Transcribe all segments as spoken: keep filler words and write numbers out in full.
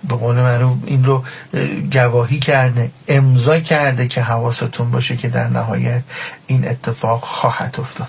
به قول معروف این رو گواهی کرده، امضا کرده که حواستون باشه که در نهایت این اتفاق خواهد افتاد.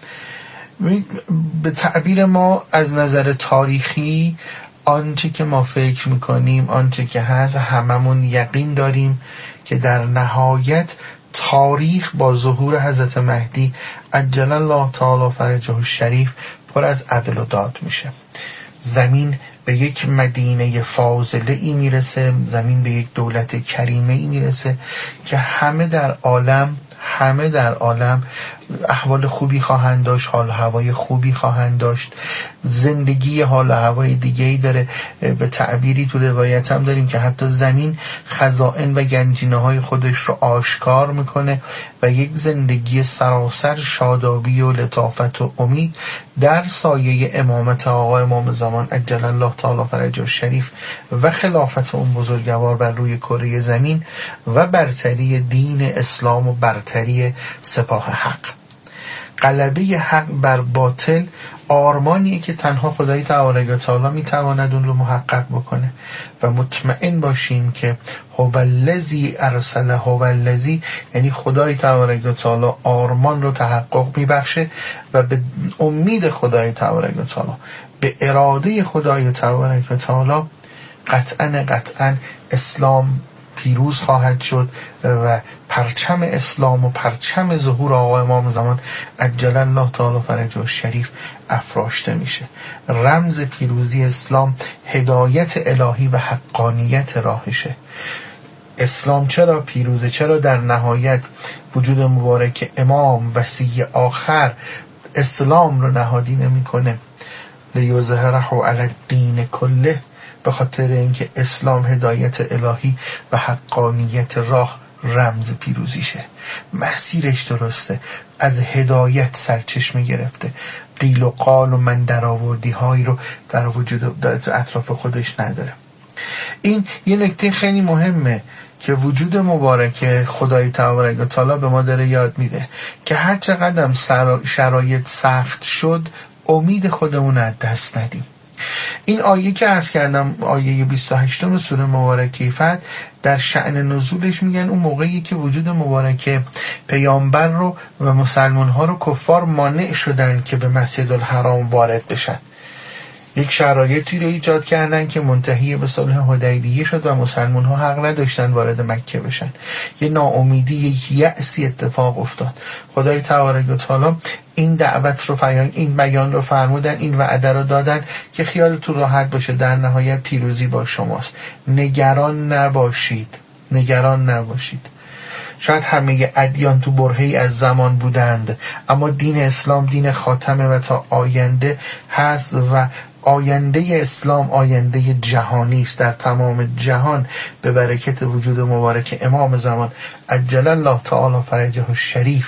به تعبیر ما از نظر تاریخی آنچه که ما فکر میکنیم، آنچه که هست، هممون یقین داریم که در نهایت تاریخ با ظهور حضرت مهدی عجل الله تعالی فرجه الشریف پر از عدل و داد میشه. زمین به یک مدینه فاضله ای میرسه، زمین به یک دولت کریمه ای میرسه که همه در عالم همه در عالم احوال خوبی خواهند داشت، حال و هوای خوبی خواهند داشت، زندگی حال و هوای دیگه‌ای داره. به تعبیری تو روایت هم داریم که حتی زمین خزائن و گنجینه های خودش رو آشکار میکنه و یک زندگی سراسر شادابی و لطافت و امید در سایه امامت آقا امام زمان عجل الله تعالی فرجه الشریف و خلافت اون بزرگوار بر روی کره زمین و برتری دین اسلام و برتری سپاه حق. غلبه حق بر باطل آرمانیه که تنها خدای تعالی و تعالی میتواند اون رو محقق بکنه و مطمئن باشیم که هو الذی ارسل هو الذی، یعنی خدای تعالی و تعالی آرمان رو تحقق میبخشه و به امید خدای تعالی و تعالی، به اراده خدای تعالی و تعالی قطعا قطعا اسلام پیروز خواهد شد و پرچم اسلام و پرچم ظهور آقا امام زمان عجل الله تعالی فرجه الشریف افراشته میشه. رمز پیروزی اسلام هدایت الهی و حقانیت راهشه. اسلام چرا پیروزه؟ چرا در نهایت وجود مبارک امام وصی آخر اسلام رو نهادینه میکنه؟ لیظهره علی الدین کله، به خاطر اینکه اسلام هدایت الهی و حقانیت راه رمز پیروزیشه. مسیرش درسته، از هدایت سرچشمه گرفته، قیل و قال و من درآوردی هایی رو در وجود در اطراف خودش نداره. این یه نکته خیلی مهمه که وجود مبارک خدای تعالی و تعالی به ما داره یاد میده که هر چقدر شرایط سخت شد امید خودمون از دست ندیم. این آیه که عرض کردم، آیه بیست و هشت سوره مبارکه فتح، در شأن نزولش میگن اون موقعی که وجود مبارک پیامبر رو و مسلمان ها رو کفار مانع شدن که به مسجد الحرام وارد بشن. یک شرایطی رو ایجاد کردن که منتهی به صلح حدیبیه شد و مسلمان ها حق نداشتن وارد مکه بشن. یه ناامیدی، یک یأسی اتفاق افتاد. خدای تعالی و تعالی این دعوت رو فیان این بیان رو فرمودن، این وعده رو دادن که خیالتون راحت باشه، در نهایت پیروزی با شماست، نگران نباشید، نگران نباشید. شاید همه ادیان تو برهه‌ای از زمان بودند، اما دین اسلام دین خاتمه و تا آینده هست و آینده اسلام آینده جهانی است. در تمام جهان به برکت وجود مبارک امام زمان عجل الله تعالی فرجه الشریف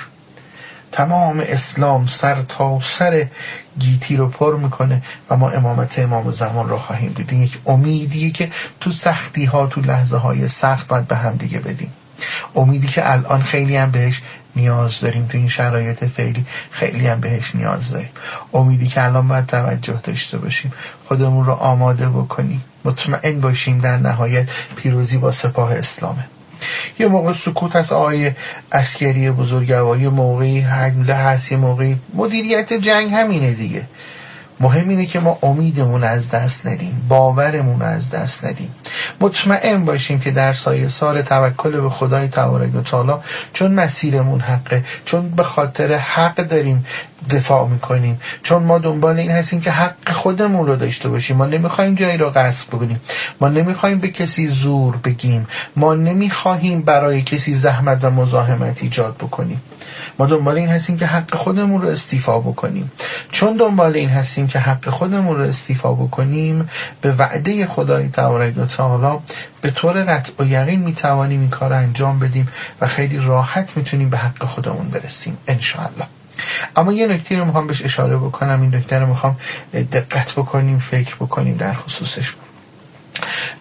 تمام اسلام سر تا سر گیتی رو پر میکنه و ما امامت امام زمان رو خواهیم دید. این یک امیدیه که تو سختی ها، تو لحظه های سخت باید به هم دیگه بدیم. امیدی که الان خیلی هم بهش نیاز داریم، تو این شرایط فعلی خیلی هم بهش نیاز داریم. امیدی که الان باید توجه داشته باشیم، خودمون رو آماده بکنیم، مطمئن باشیم در نهایت پیروزی با سپاه اسلامه. یه موقع سکوت از آیه عسکری بزرگواری، موقعی حمله هست، یه موقعی مدیریت جنگ، همینه دیگه. مهم اینه که ما امیدمون از دست ندیم، باورمون از دست ندیم، مطمئن باشیم که در سایه سار توکل به خدای تعالی و تعالی، چون مسیرمون حقه، چون به خاطر حق داریم دفاع میکنیم، چون ما دنبال این هستیم که حق خودمون رو داشته باشیم. ما نمیخوایم جایی رو غصب بکنیم، ما نمیخوایم به کسی زور بگیم، ما نمیخوایم برای کسی زحمت و مزاحمت ایجاد بکنیم. ما دنبال این هستیم که حق خودمون رو استیفا بکنیم. چون دنبال این هستیم که حق خودمون رو استیفا بکنیم، به وعده خدای تعالی و تعالی به طور قطع و یقین میتوانیم این کار انجام بدیم و خیلی راحت میتونیم به حق خودمون برسیم انشاءالله. اما یه نکته رو میخوام بهش اشاره بکنم، این نکته رو میخوام دقت بکنیم، فکر بکنیم در خصوصش.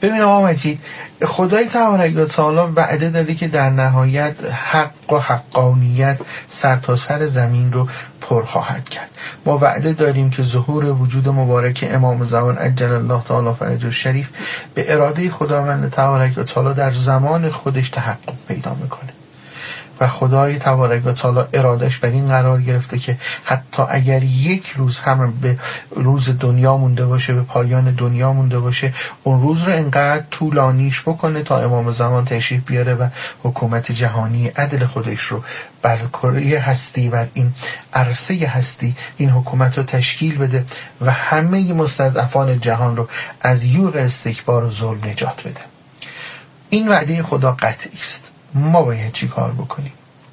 ببین آقا مجید، خدای تبارک و تعالی وعده داده که در نهایت حق و حقانیت سر تا سر زمین رو پر خواهد کرد. ما وعده داریم که ظهور وجود مبارک امام زمان عجل الله تعالی فرجه الشریف به اراده خداوند تبارک و تعالی در زمان خودش تحقق پیدا میکنه و خدای تبارک و تعالی ارادش بر این قرار گرفته که حتی اگر یک روز هم به روز دنیا مونده باشه، به پایان دنیا مونده باشه، اون روز رو انقدر طولانیش بکنه تا امام زمان تشریف بیاره و حکومت جهانی عدل خودش رو بر کره هستی و این عرصه هستی این حکومت رو تشکیل بده و همه مستضعفان جهان رو از یوغ استکبار و ظلم نجات بده. این وعده خدا قطعی است. ما باید چی کار بکنیم؟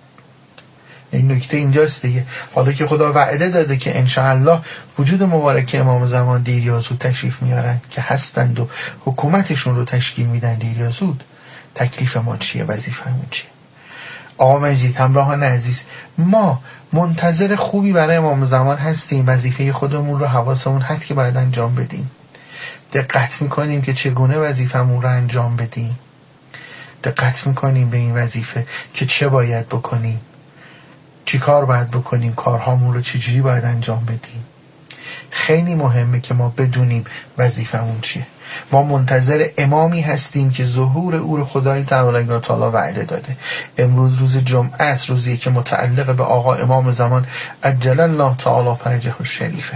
این نکته اینجاست دیگه. حالا که خدا وعده داده که انشاءالله وجود مبارک امام زمان دیر یا زود تشریف میارن که هستند و حکومتشون رو تشکیل میدن دیر یا زود، تکلیف ما چیه؟ وظیفه‌مون چیه؟ آقا مجید، همراهان عزیز، ما منتظر خوبی برای امام زمان هستیم. وظیفه خودمون رو حواسمون هست که باید انجام بدیم. دقت میکنیم که چگونه وظیفمون رو انجام بدیم. دقت میکنیم به این وظیفه که چه باید بکنیم، چی کار باید بکنیم، کارهامون رو چجوری باید انجام بدیم. خیلی مهمه که ما بدونیم وظیفمون چیه. ما منتظر امامی هستیم که ظهور او رو خدای تعالی و تعالی وعده داده. امروز روز جمعه است، روزی که متعلق به آقا امام زمان عجل الله تعالی فرجه الشریفه.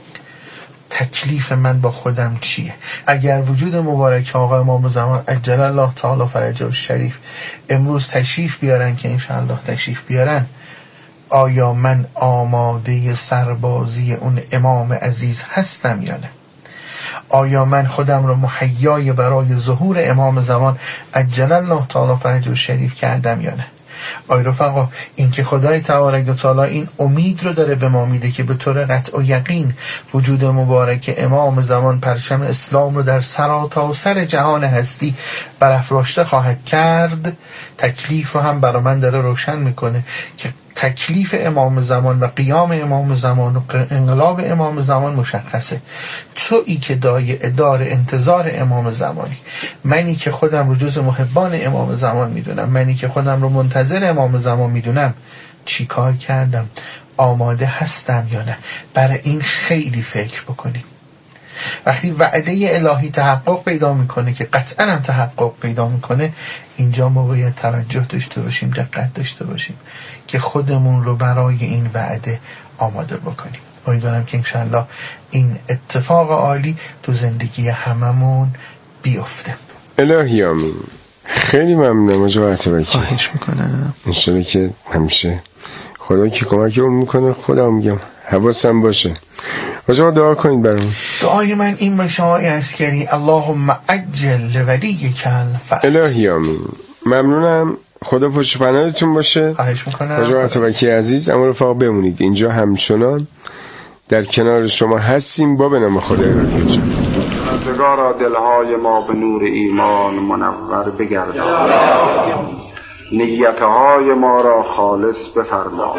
تکلیف من با خودم چیه؟ اگر وجود مبارک آقا امام زمان عجل الله تعالی فرجه الشریف امروز تشریف بیارن که انشاءالله تشریف بیارن، آیا من آماده سربازی اون امام عزیز هستم یا نه؟ آیا من خودم رو مهیای برای ظهور امام زمان عجل الله تعالی فرجه الشریف کردم یا نه؟ آی رفقا، این که خدای تبارک و تعالی این امید رو داره به ما میده که به طور قطع و یقین وجود مبارک امام زمان پرچم اسلام رو در سراسر جهان هستی برافراشته خواهد کرد، تکلیف رو هم برای من داره روشن میکنه که تکلیف امام زمان و قیام امام زمان و انقلاب امام زمان مشخصه. تویی که دای دار انتظار امام زمانی، منی که خودم رو جز محبان امام زمان میدونم، منی که خودم رو منتظر امام زمان میدونم، چی کار کردم؟ آماده هستم یا نه؟ برای این خیلی فکر بکنیم. وقتی وعده الهی تحقق پیدا میکنه که قطعا هم تحقق پیدا میکنه، اینجا ما باید توجه داشته باشیم، دقت داشته باشیم که خودمون رو برای این وعده آماده بکنیم. امیدوارم که انشاءالله این اتفاق عالی تو زندگی هممون بیفته. الهی آمین. خیلی ممنونم آقا عطابکی. خواهش میکنم. انشاءالله که همیشه خدا که کمک اون میکنه، خدا میگم حواسم باشه. آقا دعا کنید برام. دعای من این باشه آقای عسکری، اللهم عجل لولیک الفرج. الهی آمین. ممنونم. خدا پشت پناهتون باشه. خواهش میکنم. آقا عطابکی عزیز، اما رفاق بمونید اینجا، همچنان در کنار شما هستیم با به نام خدای رادیو جان. روزگارا دلهای ما به نور ایمان منور بگردان، نیتهای ما را خالص بفرما،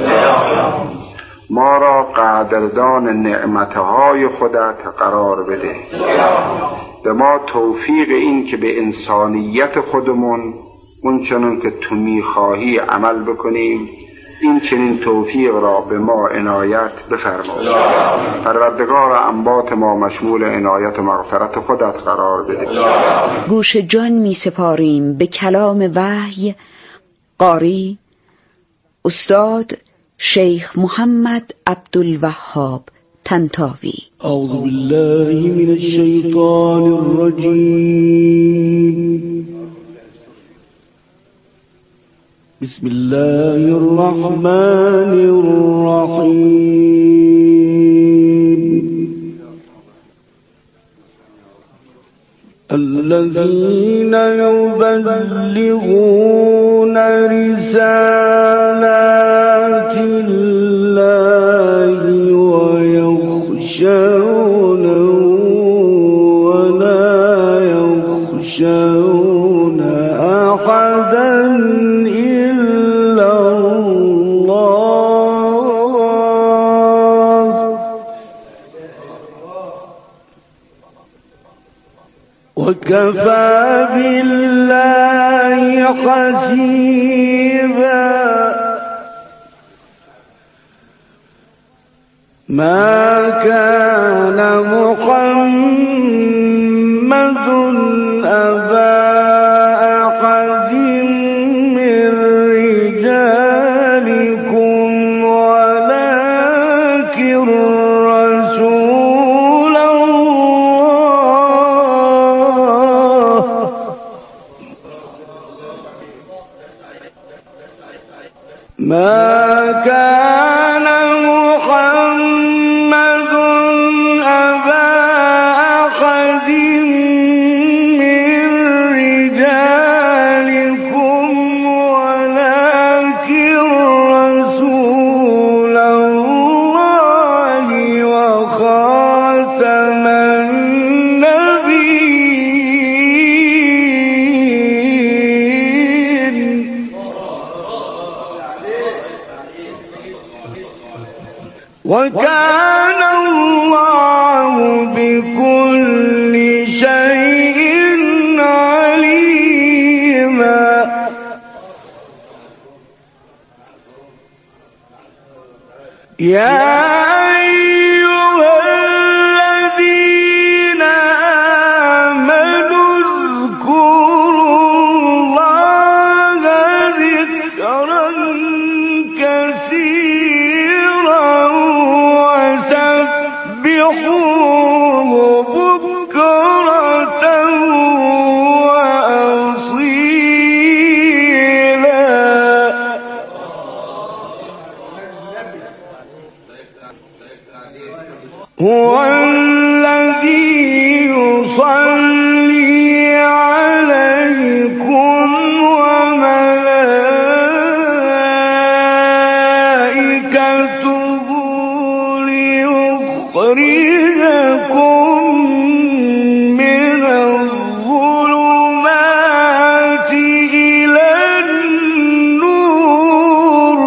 ما را قدردان نعمتهای خودت قرار بده، به ما توفیق این که به انسانیت خودمون اون چنون که تو میخواهی عمل بکنیم، این چنین توفیق را به ما عنایت بفرما. پروردگار انبات ما مشمول عنایت و مغفرت خودت قرار بده. گوش جان می سپاریم به کلام وحی. قاری استاد شیخ محمد عبدالوهاب طنطاوی. اعوذ بالله من الشیطان الرجیم. بسم الله الرحمن الرحيم. الذين يبلغون رسالات الله ويخشونه ولا يخشون أحدا وكفى بالله حسيبا ما كان محمد أبا أحد من رجالكم ولكن رسول الله ما كان محمد أبا أحد من رجالكم ولكن رسول الله وخاتم النبيين وكان الله بكل شيء عليما يا أيها الذين آمنوا اذكروا الله ذكرا كثيرا وسبحوه بكرة وأصيلا هو الذي يصلي عليكم وملائكته ليخرجكم من الظلمات إلى النور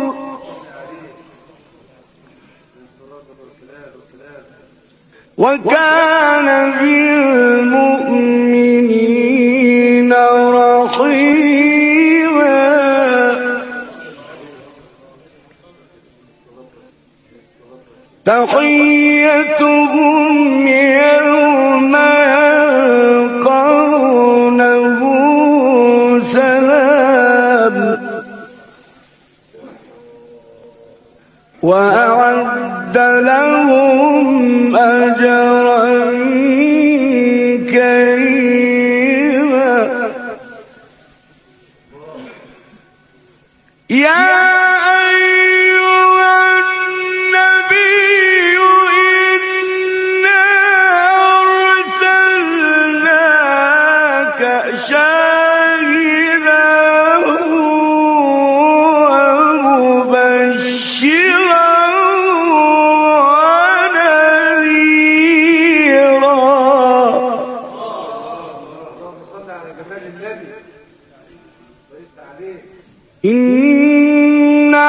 وكان بالمؤمنين رحيما تحيتهم يوم يلقونه سلام وأعد لهم أجرا كريما يا إنا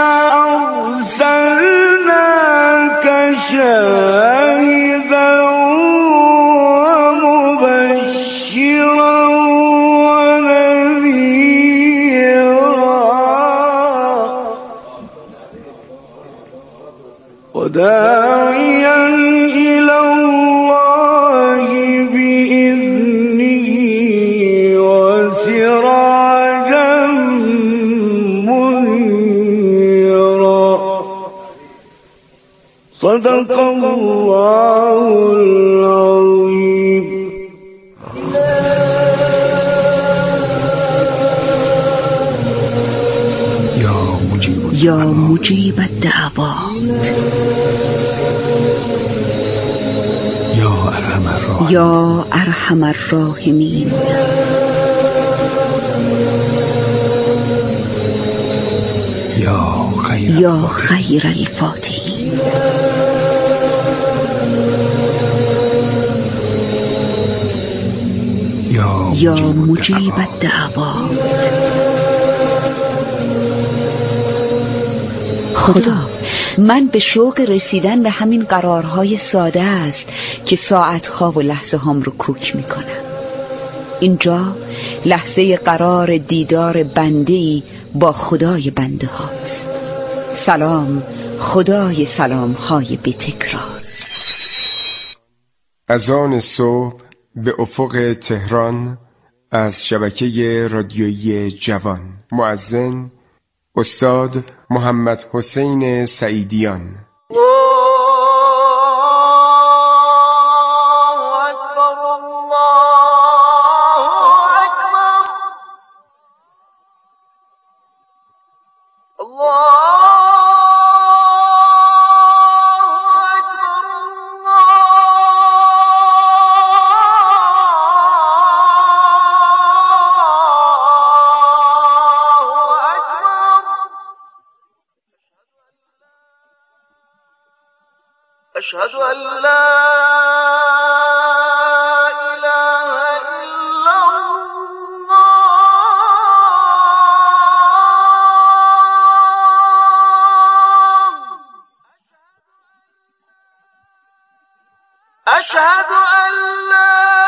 أرسلناك شاهدا ومبشرا ونذيرا وداعيا إلى الله بإذنه وسراجا صدق الله العظيم. یا مجیب الدعوات یا ارحم الراحمین یا خیر الفاتحین یا مجیب الدعوات. خدا، من به شوق رسیدن به همین قرارهای ساده است که ساعتها و لحظه هام رو کوک میکنم. اینجا لحظه قرار دیدار بنده‌ای با خدای بنده هاست. سلام خدای سلام های بی تکرار. از آن صبح به افق تهران از شبکه رادیویی جوان. مؤذن استاد محمد حسین سعیدیان. أشهد أن لا إله إلا الله أشهد أن لا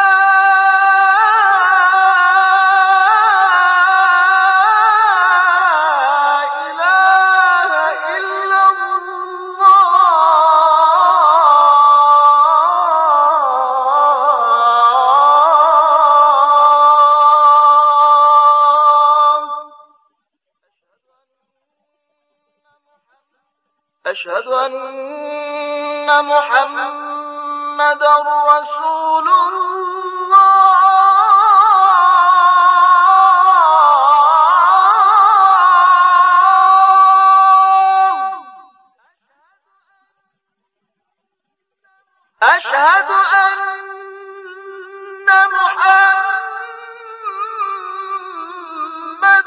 أشهد أن محمد رسول الله أشهد أن محمد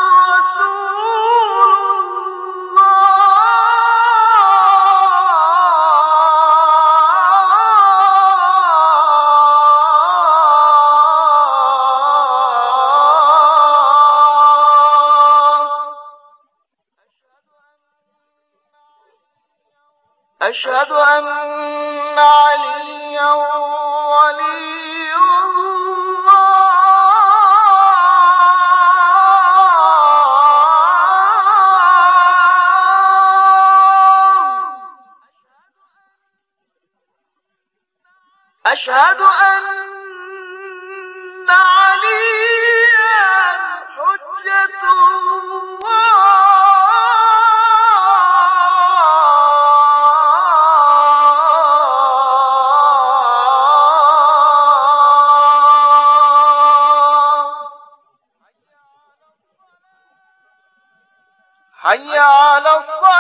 أشهد أن عليا ولي الله أشهد أن عليا حجة الله حي على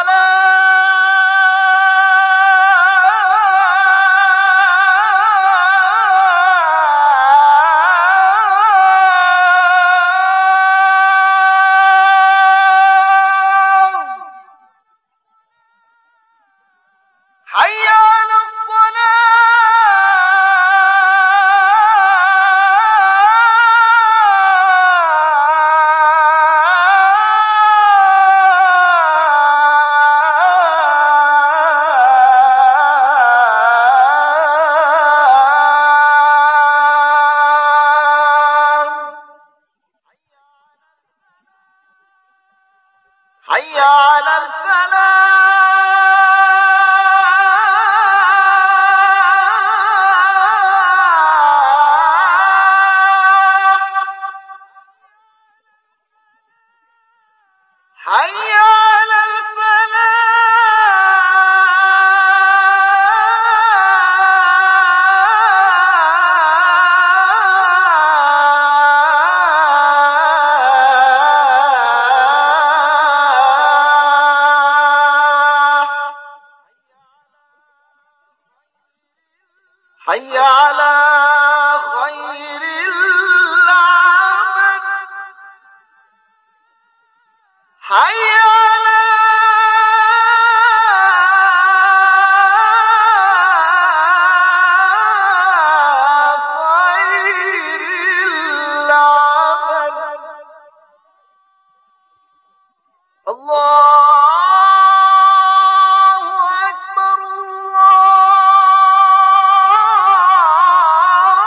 الصلاة حي على حي على الفلاح حي على حي على خير العمل حي على خير العمل الله أكبر الله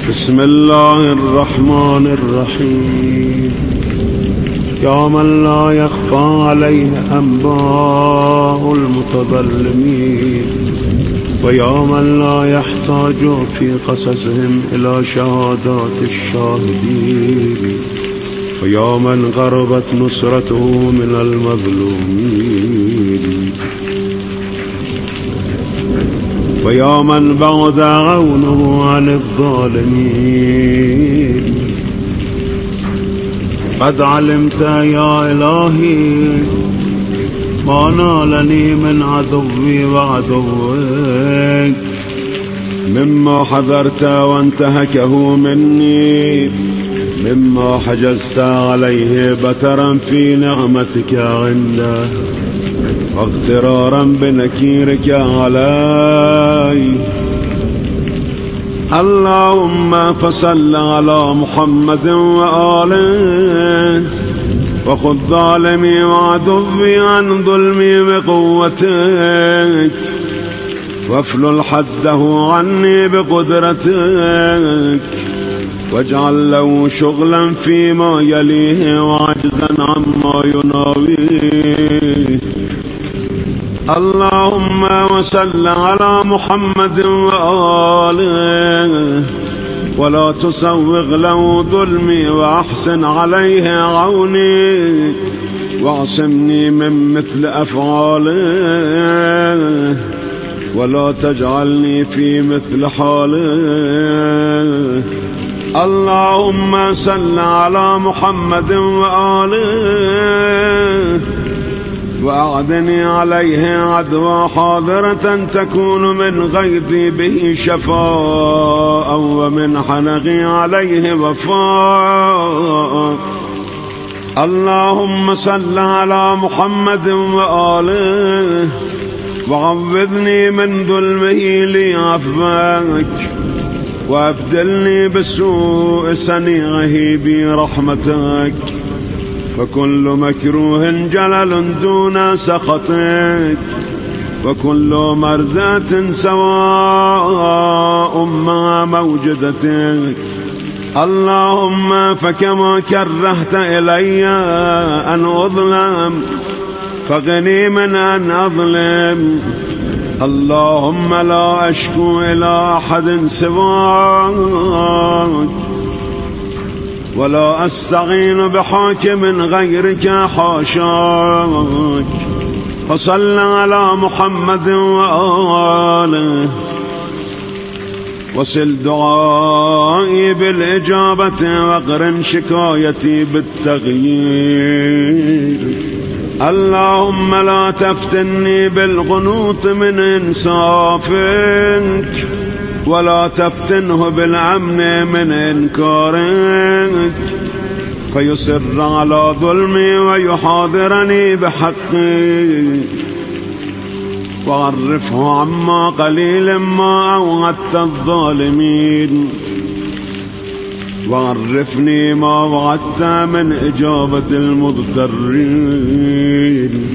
بسم الله الرحمن الرحيم. يا من لا يخفى عليه أنباء المتظلمين، ويا من لا يحتاج في قصصهم إلى شهادات الشاهدين، ويا من غربت نصرته من المظلومين، ويا من بعد عونه عن الظالمين. قد علمت يا إلهي ما نالني من عدوي وعدوك، مما حذرت وانتهكه مني، مما حجزت عليه بترا في نعمتك عنده، واغترارا بنكيرك علي. اللهم فصل على محمد وآله، وخذ ظالمي وعدوي عن ظلمي بقوتك، وافلل حده عني بقدرتك، واجعل له شغلا فيما يليه وعجزا عما يناويه. اللهم وصل على محمد وآله، ولا تسوغ له ظلمي، وأحسن عليه عوني، واعصمني من مثل أفعاله، ولا تجعلني في مثل حاله. اللهم صل على محمد وآله، وأعدني عليه عدوى حاضرة تكون من غيظي به شفاء، ومن حنقي عليه وفاء. اللهم صل على محمد وآله، وعوذني من ظلمه لعفوك، وابدلني بسوء صنيعه برحمتك، وكل مكروه جلل دون سخطك، وكل مرزة سواء مع موجدتك. اللهم فكما كرهت إلي أن أظلم، فغني من أن أظلم. اللهم لا أشكو إلى أحد سواك، ولا أستعين بحاكم غيرك حاشاك. وصل على محمد وآله، وصل دعائي بالإجابة، وقرن شكايتي بالتغيير. اللهم لا تفتني بالقنوط من إنصافك، ولا تفتنه بالأمن من إنكارك، فيصر على ظلمي ويحاضرني بحقي، وعرفه عما قليل ما أوعدت الظالمين، وعرفني ما وعدت من إجابة المضطرين.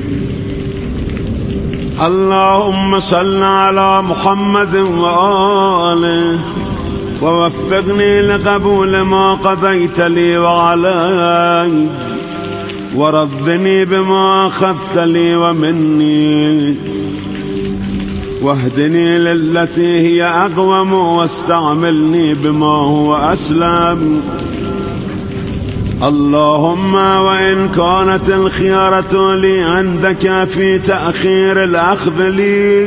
اللهم صل على محمد وآله، ووفقني لقبول ما قضيت لي وعلي، وردني بما أخذت لي ومني، واهدني للتي هي أقوم، واستعملني بما هو أسلم. اللهم وإن كانت الخيارة لي عندك في تأخير الأخذ لي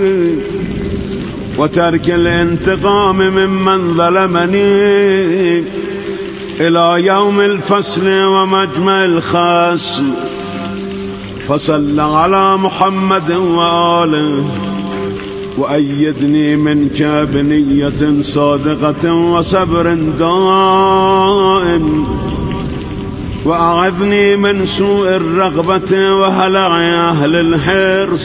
وترك الانتقام ممن ظلمني إلى يوم الفصل ومجمع الخصم، فصل على محمد وآله، وأيدني منك بنية صادقة وصبر دائم، وأعذني من سوء الرغبة وهلع أهل الحرص.